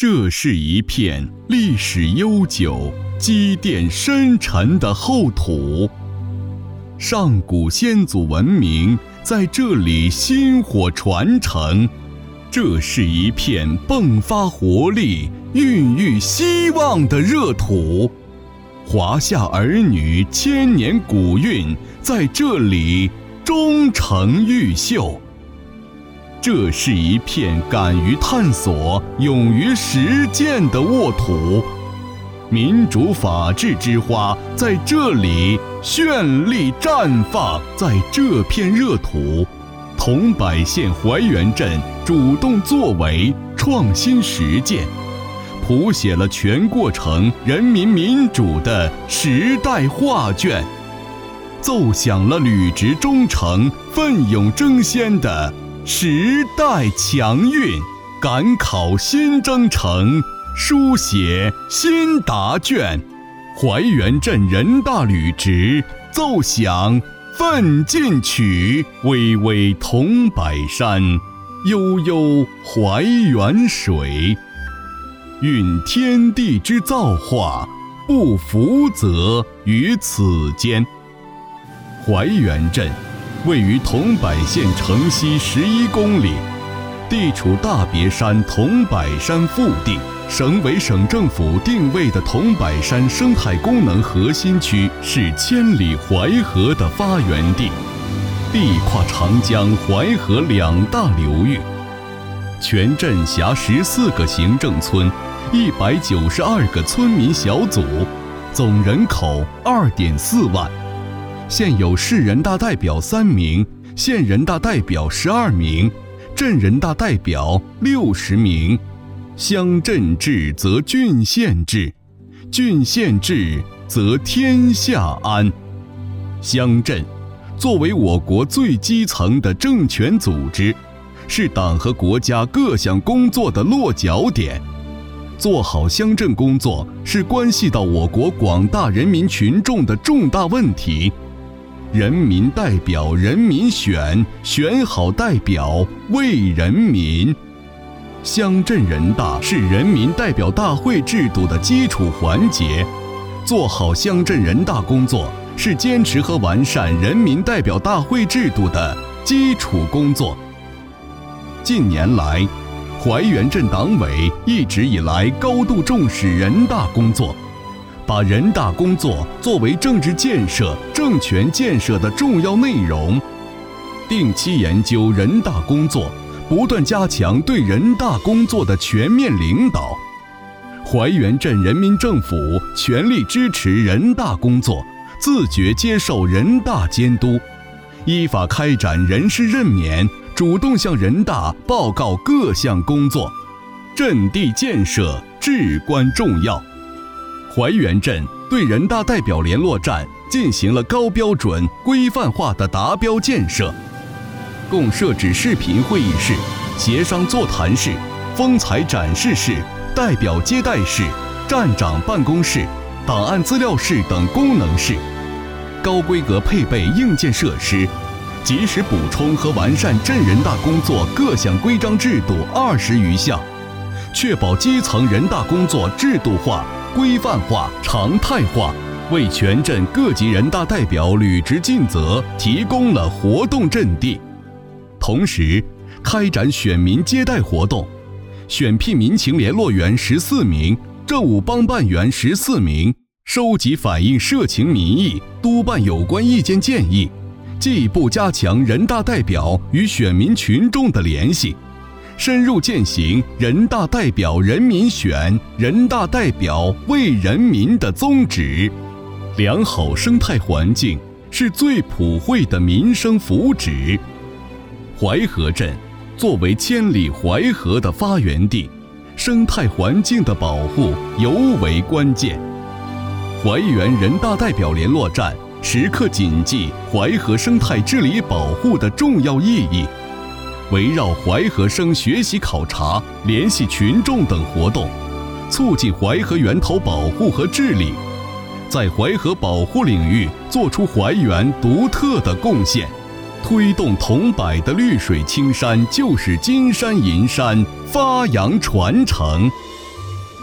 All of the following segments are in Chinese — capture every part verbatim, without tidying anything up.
这是一片历史悠久、积淀深沉的厚土，上古先祖文明在这里薪火传承。这是一片迸发活力、孕育希望的热土，华夏儿女千年古韵在这里终成毓秀。这是一片敢于探索、勇于实践的沃土，民主法治之花在这里绚丽绽放。在这片热土，桐柏县怀源镇主动作为、创新实践，谱写了全过程人民民主的时代画卷，奏响了履职忠诚、奋勇争先的时代强韵，赶考新征程，书写新答卷。怀源镇人大履职，奏响奋进曲，巍巍桐柏山，悠悠怀源水。蕴天地之造化，不福泽于此间。怀源镇位于桐柏县城西十一公里，地处大别山桐柏山腹地，省委省政府定位的桐柏山生态功能核心区，是千里淮河的发源地，地跨长江、淮河两大流域。全镇辖十四个行政村，一百九十二个村民小组，总人口二点四万。现有市人大代表三名，县人大代表十二名，镇人大代表六十名。乡镇治则郡县治，郡县治则天下安。乡镇作为我国最基层的政权组织，是党和国家各项工作的落脚点。做好乡镇工作是关系到我国广大人民群众的重大问题。人民代表人民选，选好代表为人民。乡镇人大是人民代表大会制度的基础环节，做好乡镇人大工作是坚持和完善人民代表大会制度的基础工作。近年来，怀源镇党委一直以来高度重视人大工作，把人大工作作为政治建设、政权建设的重要内容，定期研究人大工作，不断加强对人大工作的全面领导。怀源镇人民政府全力支持人大工作，自觉接受人大监督，依法开展人事任免，主动向人大报告各项工作，镇地建设至关重要。怀源镇对人大代表联络站进行了高标准、规范化的达标建设，共设置视频会议室、协商座谈室、风采展示室、代表接待室、站长办公室、档案资料室等功能室，高规格配备硬件设施，及时补充和完善镇人大工作各项规章制度二十余项，确保基层人大工作制度化、规范化、常态化，为全镇各级人大代表履职尽责提供了活动阵地。同时，开展选民接待活动，选聘民情联络员十四名，政务帮办员十四名，收集反映社情民意，督办有关意见建议，进一步加强人大代表与选民群众的联系，深入践行人大代表人民选、人大代表为人民的宗旨。良好生态环境是最普惠的民生福祉。淮河镇作为千里淮河的发源地，生态环境的保护尤为关键。怀源人大代表联络站时刻谨记淮河生态治理保护的重要意义，围绕淮河生学习考察、联系群众等活动，促进淮河源头保护和治理，在淮河保护领域做出淮源独特的贡献，推动桐柏的绿水青山就是金山银山发扬传承。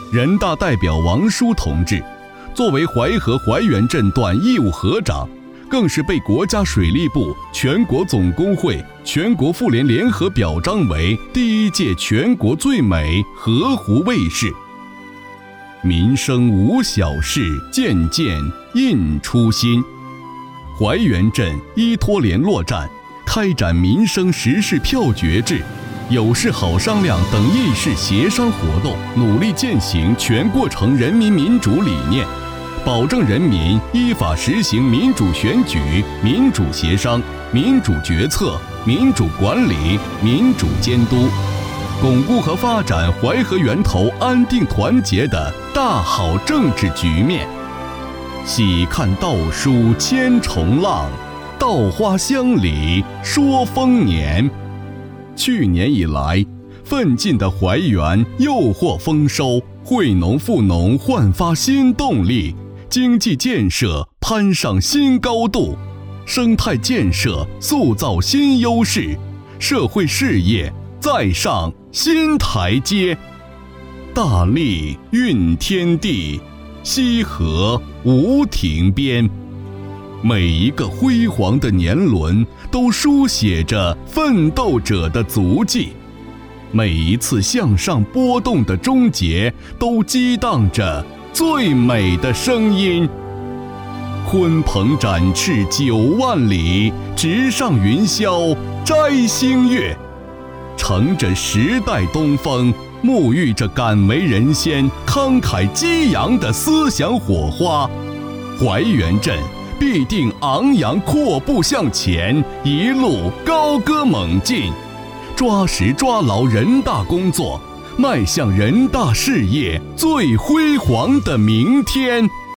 人大代表王叔同志作为淮河怀源镇短义务河长，更是被国家水利部、全国总工会、全国妇联联合表彰为第一届全国最美河湖卫士。民生无小事，件件印初心。怀源镇依托联络站开展民生实事票决制、有事好商量等议事协商活动，努力践行全过程人民民主理念，保证人民依法实行民主选举、民主协商、民主决策、民主管理、民主监督，巩固和发展淮河源头安定团结的大好政治局面。喜看稻书千重浪，稻花香里说丰年。去年以来，奋进的淮源又获丰收，惠农富农焕发新动力，经济建设攀上新高度，生态建设塑造新优势，社会事业再上新台阶。大力运天地，西河无停边。每一个辉煌的年轮都书写着奋斗者的足迹，每一次向上波动的终结都激荡着最美的声音。鲲鹏展翅九万里，直上云霄摘星月。乘着时代东风，沐浴着敢为人先、慷慨激扬的思想火花，怀源镇必定昂扬阔步向前，一路高歌猛进，抓实抓牢人大工作，迈向人大事业最辉煌的明天。